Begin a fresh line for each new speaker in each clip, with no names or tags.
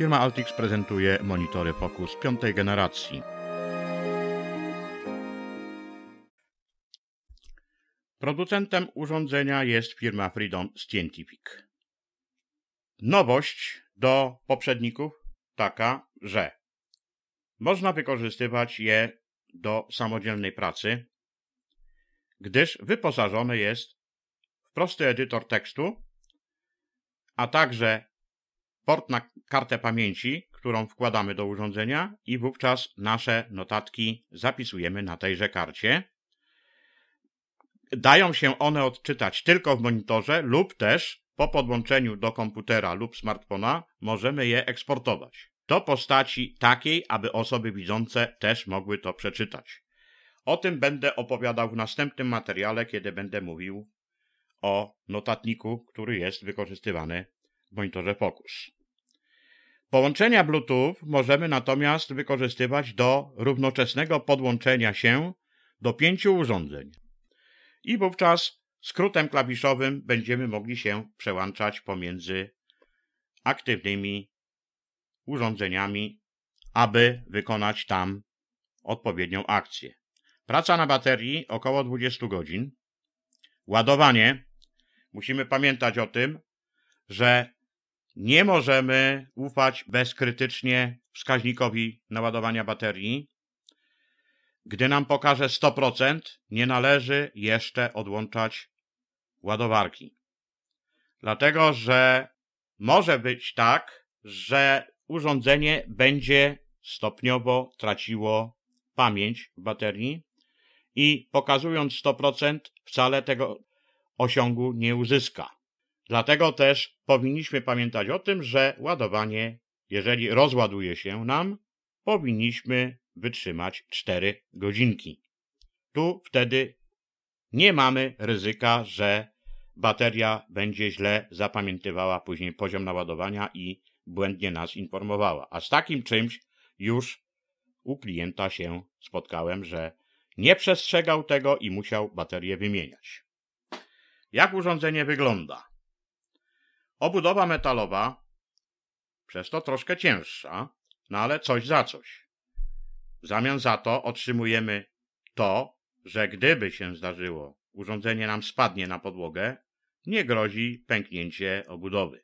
Firma Altix prezentuje monitory Focus 5. generacji. Producentem urządzenia jest firma Freedom Scientific. Nowość do poprzedników taka, że można wykorzystywać je do samodzielnej pracy, gdyż wyposażony jest w prosty edytor tekstu, a także port na kartę pamięci, którą wkładamy do urządzenia i wówczas nasze notatki zapisujemy na tejże karcie. Dają się one odczytać tylko w monitorze lub też po podłączeniu do komputera lub smartfona możemy je eksportować do postaci takiej, aby osoby widzące też mogły to przeczytać. O tym będę opowiadał w następnym materiale, kiedy będę mówił o notatniku, który jest wykorzystywany w monitorze Focus. Połączenia Bluetooth możemy natomiast wykorzystywać do równoczesnego podłączenia się do 5 urządzeń. I wówczas skrótem klawiszowym będziemy mogli się przełączać pomiędzy aktywnymi urządzeniami, aby wykonać tam odpowiednią akcję. Praca na baterii około 20 godzin. Ładowanie. Musimy pamiętać o tym, że nie możemy ufać bezkrytycznie wskaźnikowi naładowania baterii. Gdy nam pokaże 100%, nie należy jeszcze odłączać ładowarki. Dlatego, że może być tak, że urządzenie będzie stopniowo traciło pamięć w baterii i pokazując 100% wcale tego osiągu nie uzyska. Dlatego też powinniśmy pamiętać o tym, że ładowanie, jeżeli rozładuje się nam, powinniśmy wytrzymać 4 godzinki. Tu wtedy nie mamy ryzyka, że bateria będzie źle zapamiętywała później poziom naładowania i błędnie nas informowała. A z takim czymś już u klienta się spotkałem, że nie przestrzegał tego i musiał baterię wymieniać. Jak urządzenie wygląda? Obudowa metalowa, przez to troszkę cięższa, no ale coś za coś. W zamian za to otrzymujemy to, że gdyby się zdarzyło, urządzenie nam spadnie na podłogę, nie grozi pęknięcie obudowy.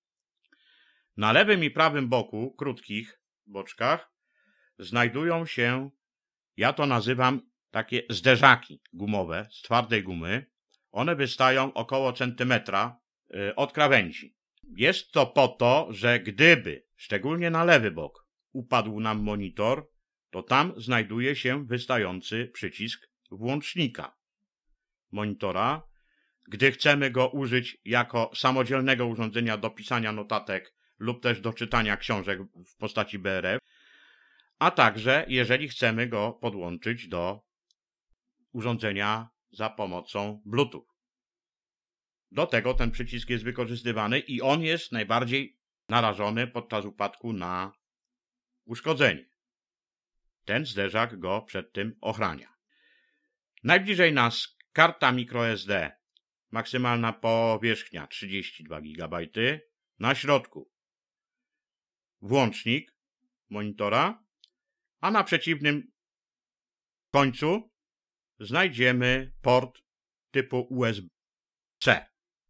Na lewym i prawym boku, krótkich boczkach, znajdują się, ja to nazywam takie zderzaki gumowe z twardej gumy. One wystają około centymetra od krawędzi. Jest to po to, że gdyby, szczególnie na lewy bok, upadł nam monitor, to tam znajduje się wystający przycisk włącznika monitora. Gdy chcemy go użyć jako samodzielnego urządzenia do pisania notatek lub też do czytania książek w postaci BRF, a także jeżeli chcemy go podłączyć do urządzenia za pomocą Bluetooth. Do tego ten przycisk jest wykorzystywany i on jest najbardziej narażony podczas upadku na uszkodzenie. Ten zderzak go przed tym ochrania. Najbliżej nas karta microSD, maksymalna powierzchnia 32 GB, na środku włącznik monitora, a na przeciwnym końcu znajdziemy port typu USB-C.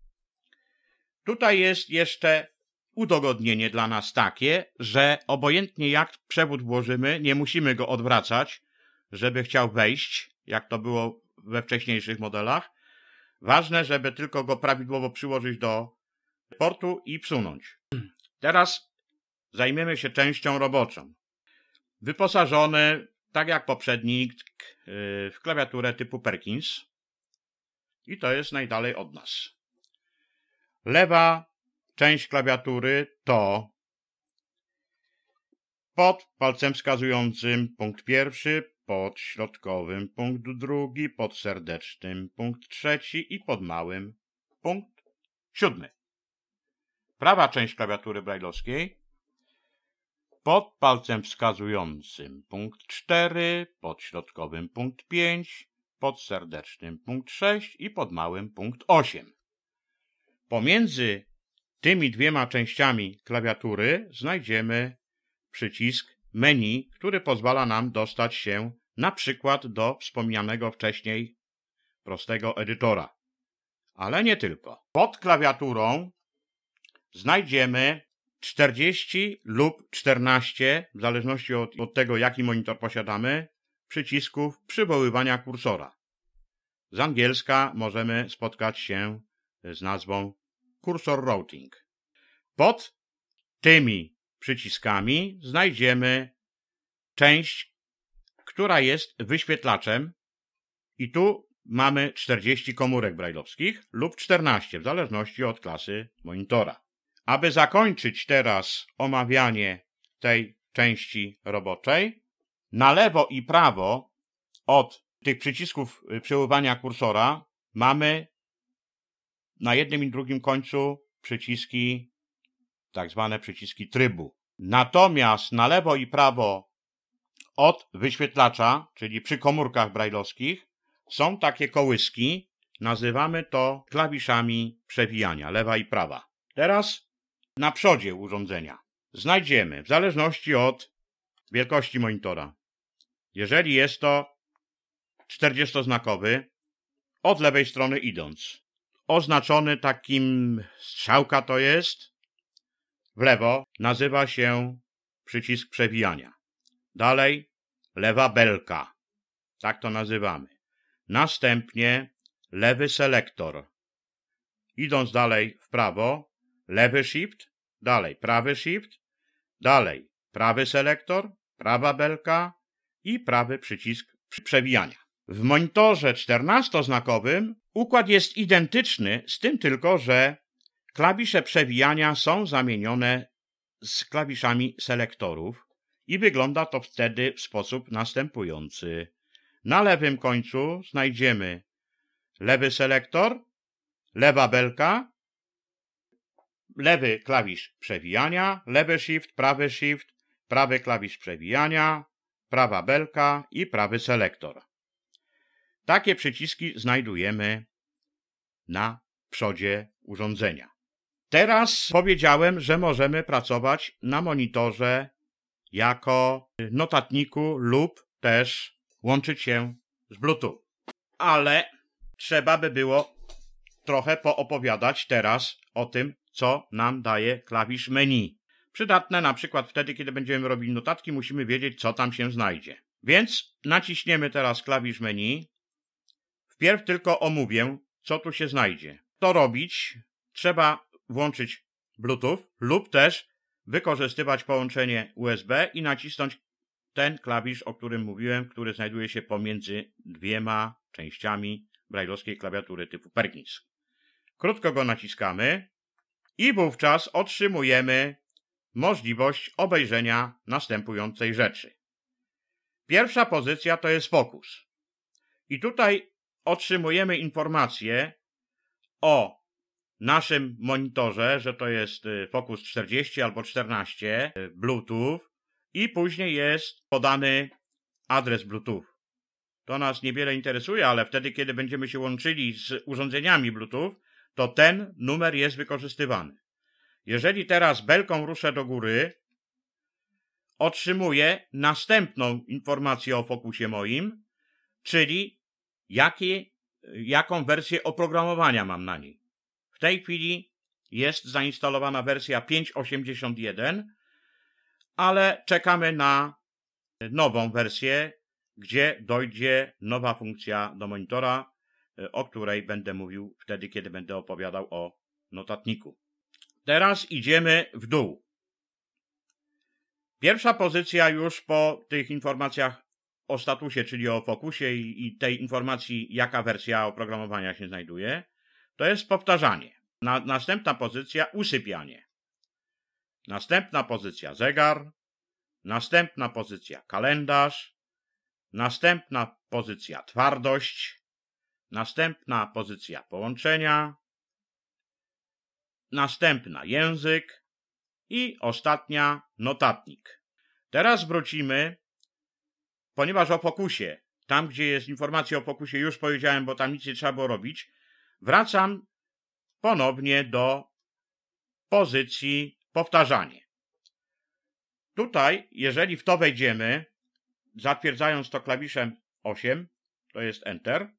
Tutaj jest jeszcze udogodnienie dla nas takie, że obojętnie jak przewód włożymy, nie musimy go odwracać, żeby chciał wejść, jak to było we wcześniejszych modelach. Ważne, żeby tylko go prawidłowo przyłożyć do portu i wsunąć. Teraz zajmiemy się częścią roboczą. Wyposażony, tak jak poprzednik, w klawiaturę typu Perkins. I to jest najdalej od nas. Lewa część klawiatury to pod palcem wskazującym punkt 1, pod środkowym punkt 2, pod serdecznym punkt 3 i pod małym punkt 7. Prawa część klawiatury brajlowskiej pod palcem wskazującym punkt 4, pod środkowym punkt 5, pod serdecznym punkt 6 i pod małym punkt 8. Pomiędzy tymi dwiema częściami klawiatury znajdziemy przycisk menu, który pozwala nam dostać się na przykład do wspomnianego wcześniej prostego edytora. Ale nie tylko. Pod klawiaturą znajdziemy 40 lub 14, w zależności od tego, jaki monitor posiadamy, przycisków przywoływania kursora. Z angielska możemy spotkać się z nazwą Cursor Routing. Pod tymi przyciskami znajdziemy część, która jest wyświetlaczem i tu mamy 40 komórek brajlowskich lub 14, w zależności od klasy monitora. Aby zakończyć teraz omawianie tej części roboczej, na lewo i prawo od tych przycisków przeływania kursora mamy na jednym i drugim końcu przyciski, tak zwane przyciski trybu. Natomiast na lewo i prawo od wyświetlacza, czyli przy komórkach brajlowskich, są takie kołyski, nazywamy to klawiszami przewijania, lewa i prawa. Teraz na przodzie urządzenia znajdziemy, w zależności od wielkości monitora, jeżeli jest to 40-znakowy, od lewej strony idąc, oznaczony takim strzałka to jest, w lewo nazywa się przycisk przewijania. Dalej lewa belka, tak to nazywamy. Następnie lewy selektor. Idąc dalej w prawo, lewy shift, dalej prawy shift, dalej prawy selektor, prawa belka i prawy przycisk przewijania. W monitorze 14-znakowym układ jest identyczny, z tym tylko, że klawisze przewijania są zamienione z klawiszami selektorów i wygląda to wtedy w sposób następujący. Na lewym końcu znajdziemy lewy selektor, lewa belka, lewy klawisz przewijania, lewy shift, prawy klawisz przewijania, prawa belka i prawy selektor. Takie przyciski znajdujemy na przodzie urządzenia. Teraz powiedziałem, że możemy pracować na monitorze jako notatniku lub też łączyć się z Bluetooth. Ale trzeba by było trochę poopowiadać teraz o tym, co nam daje klawisz menu. Przydatne na przykład wtedy, kiedy będziemy robić notatki, musimy wiedzieć, co tam się znajdzie. Więc naciśniemy teraz klawisz menu. Wpierw tylko omówię, co tu się znajdzie. To robić trzeba włączyć Bluetooth lub też wykorzystywać połączenie USB i nacisnąć ten klawisz, o którym mówiłem, który znajduje się pomiędzy dwiema częściami brajlowskiej klawiatury typu Perkins. Krótko go naciskamy i wówczas otrzymujemy możliwość obejrzenia następującej rzeczy. Pierwsza pozycja to jest fokus. I tutaj otrzymujemy informację o naszym monitorze, że to jest Focus 40 albo 14 Bluetooth i później jest podany adres Bluetooth. To nas niewiele interesuje, ale wtedy, kiedy będziemy się łączyli z urządzeniami Bluetooth, to ten numer jest wykorzystywany. Jeżeli teraz belką ruszę do góry, otrzymuję następną informację o fokusie moim, czyli jaką wersję oprogramowania mam na niej. W tej chwili jest zainstalowana wersja 5.81, ale czekamy na nową wersję, gdzie dojdzie nowa funkcja do monitora, o której będę mówił wtedy, kiedy będę opowiadał o notatniku. Teraz idziemy w dół. Pierwsza pozycja już po tych informacjach o statusie, czyli o fokusie i tej informacji, jaka wersja oprogramowania się znajduje, to jest powtarzanie. Następna pozycja usypianie. Następna pozycja zegar. Następna pozycja kalendarz. Następna pozycja twardość. Następna pozycja połączenia. Następna język. I ostatnia notatnik. Teraz wrócimy, ponieważ o fokusie, tam gdzie jest informacja o fokusie już powiedziałem, bo tam nic nie trzeba było robić, wracam ponownie do pozycji powtarzanie. Tutaj, jeżeli w to wejdziemy, zatwierdzając to klawiszem 8, to jest Enter,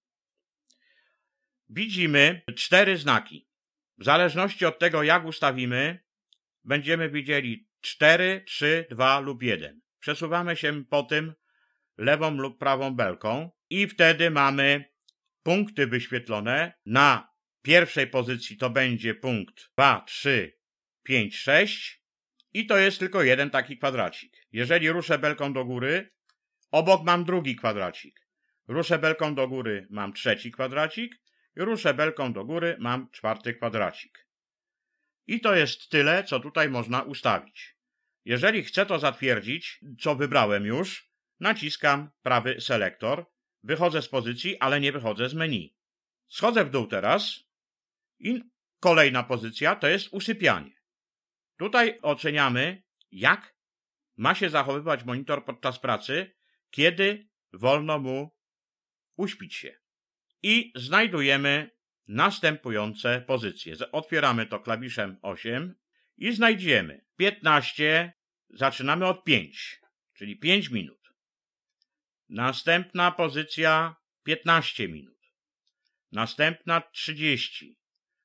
widzimy 4 znaki. W zależności od tego, jak ustawimy, będziemy widzieli 4, 3, 2 lub 1. Przesuwamy się po tym lewą lub prawą belką i wtedy mamy punkty wyświetlone. Na pierwszej pozycji to będzie punkt 2, 3, 5, 6 i to jest tylko jeden taki kwadracik. Jeżeli ruszę belką do góry, obok mam drugi kwadracik. Ruszę belką do góry, mam trzeci kwadracik i ruszę belką do góry, mam czwarty kwadracik. I to jest tyle, co tutaj można ustawić. Jeżeli chcę to zatwierdzić, co wybrałem już, naciskam prawy selektor, wychodzę z pozycji, ale nie wychodzę z menu. Schodzę w dół teraz i kolejna pozycja to jest usypianie. Tutaj oceniamy, jak ma się zachowywać monitor podczas pracy, kiedy wolno mu uśpić się. I znajdujemy następujące pozycje. Otwieramy to klawiszem 8 i znajdziemy 15, zaczynamy od 5, czyli 5 minut. Następna pozycja 15 minut. Następna 30,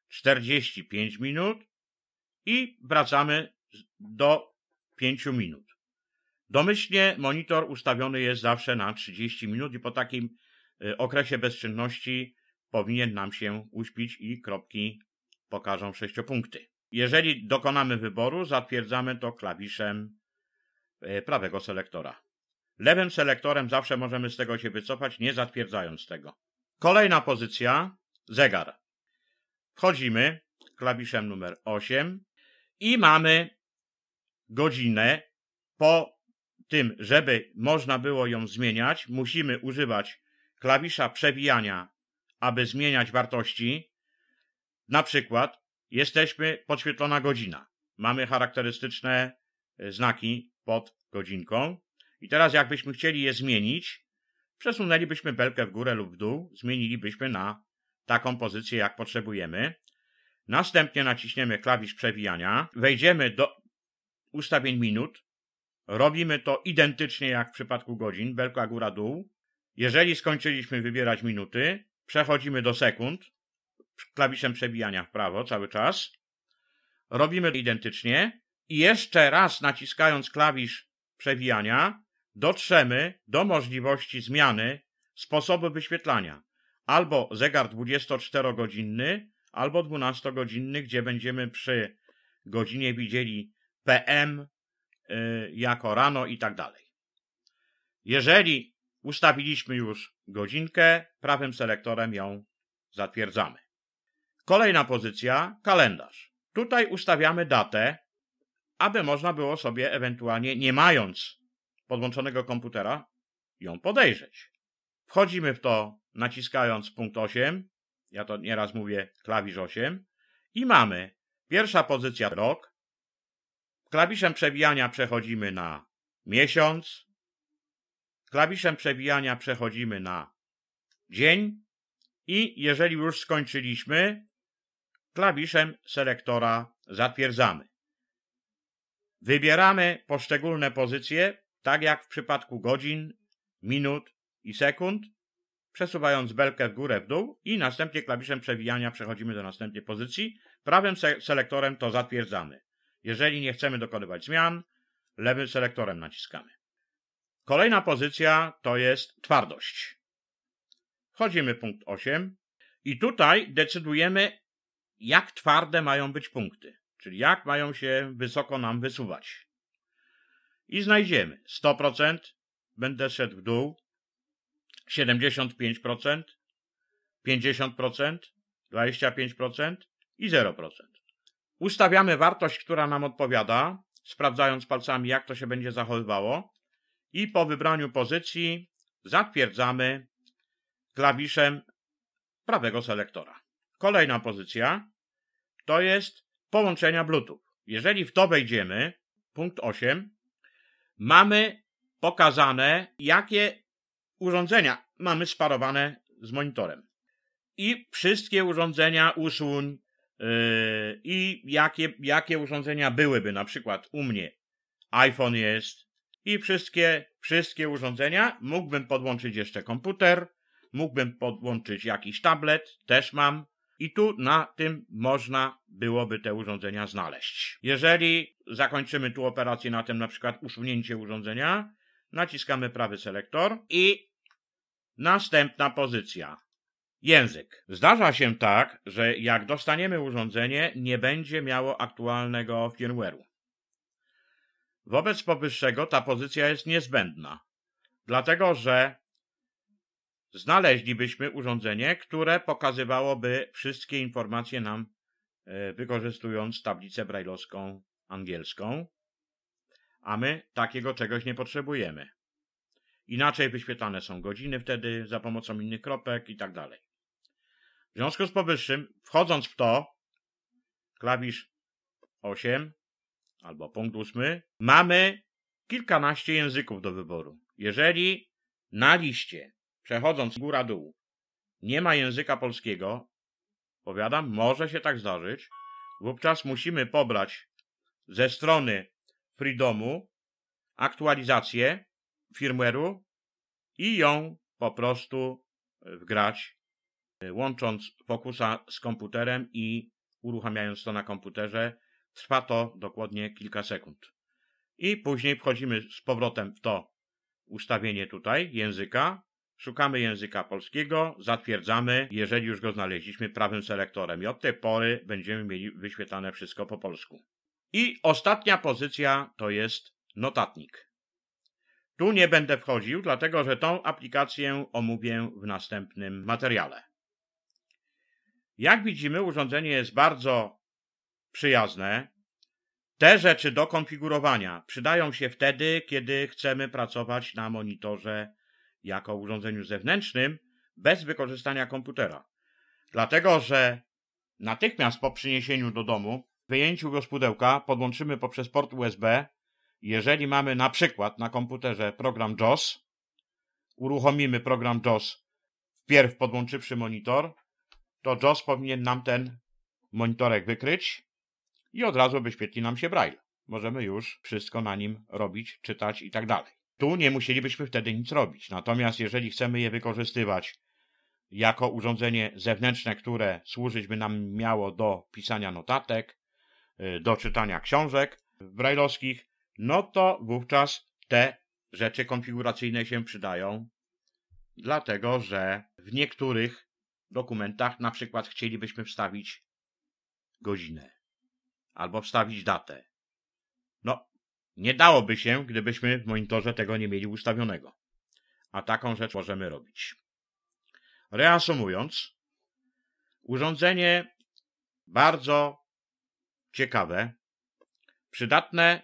45 minut i wracamy do 5 minut. Domyślnie monitor ustawiony jest zawsze na 30 minut i po takim okresie bezczynności powinien nam się uśpić i kropki pokażą 6 punkty. Jeżeli dokonamy wyboru, zatwierdzamy to klawiszem prawego selektora. Lewym selektorem zawsze możemy z tego się wycofać, nie zatwierdzając tego. Kolejna pozycja, zegar. Wchodzimy klawiszem numer 8 i mamy godzinę. Po tym, żeby można było ją zmieniać, musimy używać klawisza przewijania, aby zmieniać wartości. Na przykład jesteśmy podświetlona godzina. Mamy charakterystyczne znaki pod godzinką. I teraz jakbyśmy chcieli je zmienić, przesunęlibyśmy belkę w górę lub w dół, zmienilibyśmy na taką pozycję, jak potrzebujemy. Następnie naciśniemy klawisz przewijania, wejdziemy do ustawień minut, robimy to identycznie jak w przypadku godzin, belka góra-dół. Jeżeli skończyliśmy wybierać minuty, przechodzimy do sekund, klawiszem przewijania w prawo cały czas. Robimy identycznie i jeszcze raz naciskając klawisz przewijania dotrzemy do możliwości zmiany sposobu wyświetlania. Albo zegar 24-godzinny, albo 12-godzinny, gdzie będziemy przy godzinie widzieli PM jako rano i tak dalej. Jeżeli ustawiliśmy już godzinkę, prawym selektorem ją zatwierdzamy. Kolejna pozycja, kalendarz. Tutaj ustawiamy datę, aby można było sobie ewentualnie, nie mając podłączonego komputera, ją podejrzeć. Wchodzimy w to naciskając punkt 8, ja to nieraz mówię klawisz 8 i mamy pierwsza pozycja rok, klawiszem przewijania przechodzimy na miesiąc, klawiszem przewijania przechodzimy na dzień i jeżeli już skończyliśmy, klawiszem selektora zatwierdzamy. Wybieramy poszczególne pozycje, tak jak w przypadku godzin, minut i sekund, przesuwając belkę w górę, w dół i następnie klawiszem przewijania przechodzimy do następnej pozycji. Prawym selektorem to zatwierdzamy. Jeżeli nie chcemy dokonywać zmian, lewym selektorem naciskamy. Kolejna pozycja to jest twardość. Wchodzimy w punkt 8 i tutaj decydujemy, jak twarde mają być punkty, czyli jak mają się wysoko nam wysuwać. I znajdziemy 100%, będę szedł w dół, 75%, 50%, 25% i 0%. Ustawiamy wartość, która nam odpowiada, sprawdzając palcami, jak to się będzie zachowywało i po wybraniu pozycji zatwierdzamy klawiszem prawego selektora. Kolejna pozycja to jest połączenia Bluetooth. Jeżeli w to wejdziemy, punkt 8, mamy pokazane, jakie urządzenia mamy sparowane z monitorem. I wszystkie urządzenia usuń, i jakie urządzenia byłyby. Na przykład u mnie iPhone jest i wszystkie urządzenia. Mógłbym podłączyć jeszcze komputer, mógłbym podłączyć jakiś tablet, też mam. I tu na tym można byłoby te urządzenia znaleźć. Jeżeli zakończymy tu operację na tym, na przykład usunięcie urządzenia, naciskamy prawy selektor i następna pozycja. Język. Zdarza się tak, że jak dostaniemy urządzenie, nie będzie miało aktualnego firmware'u. Wobec powyższego ta pozycja jest niezbędna, dlatego że znaleźlibyśmy urządzenie, które pokazywałoby wszystkie informacje nam, wykorzystując tablicę brajlowską angielską, a my takiego czegoś nie potrzebujemy. Inaczej wyświetlane są godziny wtedy za pomocą innych kropek i tak dalej. W związku z powyższym, wchodząc w to, klawisz 8 albo punkt 8, mamy kilkanaście języków do wyboru. Jeżeli na liście, przechodząc góra-dół, nie ma języka polskiego, powiadam, może się tak zdarzyć, wówczas musimy pobrać ze strony Freedomu aktualizację firmware'u i ją po prostu wgrać, łącząc Focusa z komputerem i uruchamiając to na komputerze. Trwa to dokładnie kilka sekund. I później wchodzimy z powrotem w to ustawienie tutaj języka, szukamy języka polskiego, zatwierdzamy, jeżeli już go znaleźliśmy, prawym selektorem i od tej pory będziemy mieli wyświetlane wszystko po polsku. I ostatnia pozycja to jest notatnik. Tu nie będę wchodził, dlatego że tą aplikację omówię w następnym materiale. Jak widzimy, urządzenie jest bardzo przyjazne. Te rzeczy do konfigurowania przydają się wtedy, kiedy chcemy pracować na monitorze jako urządzeniu zewnętrznym bez wykorzystania komputera. Dlatego, że natychmiast po przyniesieniu do domu, wyjęciu go z pudełka, podłączymy poprzez port USB. Jeżeli mamy na przykład na komputerze program JAWS, uruchomimy program JAWS wpierw podłączywszy monitor, to JAWS powinien nam ten monitorek wykryć i od razu wyświetli nam się Braille. Możemy już wszystko na nim robić, czytać i tak dalej. Tu nie musielibyśmy wtedy nic robić. Natomiast jeżeli chcemy je wykorzystywać jako urządzenie zewnętrzne, które służyć by nam miało do pisania notatek, do czytania książek brajlowskich, no to wówczas te rzeczy konfiguracyjne się przydają, dlatego że w niektórych dokumentach na przykład chcielibyśmy wstawić godzinę albo wstawić datę. No, nie dałoby się, gdybyśmy w monitorze tego nie mieli ustawionego. A taką rzecz możemy robić. Reasumując, urządzenie bardzo ciekawe, przydatne.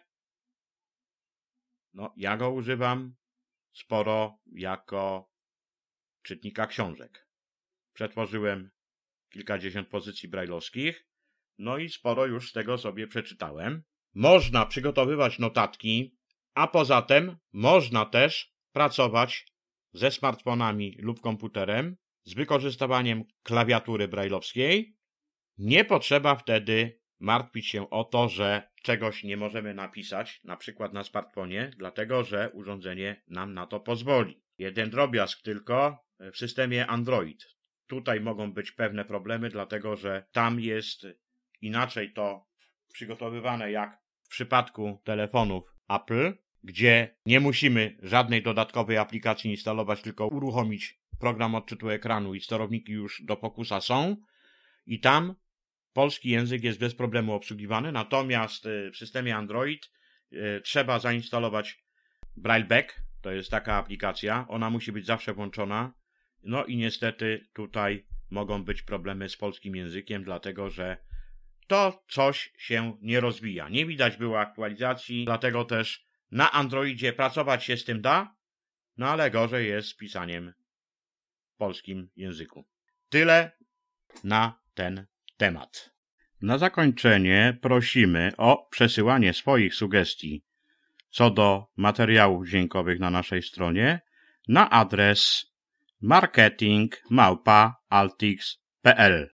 No, ja go używam sporo jako czytnika książek. Przetworzyłem kilkadziesiąt pozycji brajlowskich, no i sporo już z tego sobie przeczytałem. Można przygotowywać notatki, a poza tym można też pracować ze smartfonami lub komputerem z wykorzystywaniem klawiatury brajlowskiej. Nie potrzeba wtedy martwić się o to, że czegoś nie możemy napisać, na przykład na smartfonie, dlatego że urządzenie nam na to pozwoli. Jeden drobiazg tylko w systemie Android. Tutaj mogą być pewne problemy, dlatego że tam jest inaczej to przygotowywane jak w przypadku telefonów Apple, gdzie nie musimy żadnej dodatkowej aplikacji instalować, tylko uruchomić program odczytu ekranu i sterowniki już do Focusa są i tam polski język jest bez problemu obsługiwany, natomiast w systemie Android trzeba zainstalować BrailleBack, to jest taka aplikacja, ona musi być zawsze włączona, no i niestety tutaj mogą być problemy z polskim językiem, dlatego że to coś się nie rozwija. Nie widać było aktualizacji, dlatego też na Androidzie pracować się z tym da, no ale gorzej jest z pisaniem w polskim języku. Tyle na ten temat. Na zakończenie prosimy o przesyłanie swoich sugestii co do materiałów dźwiękowych na naszej stronie na adres marketing@altix.pl.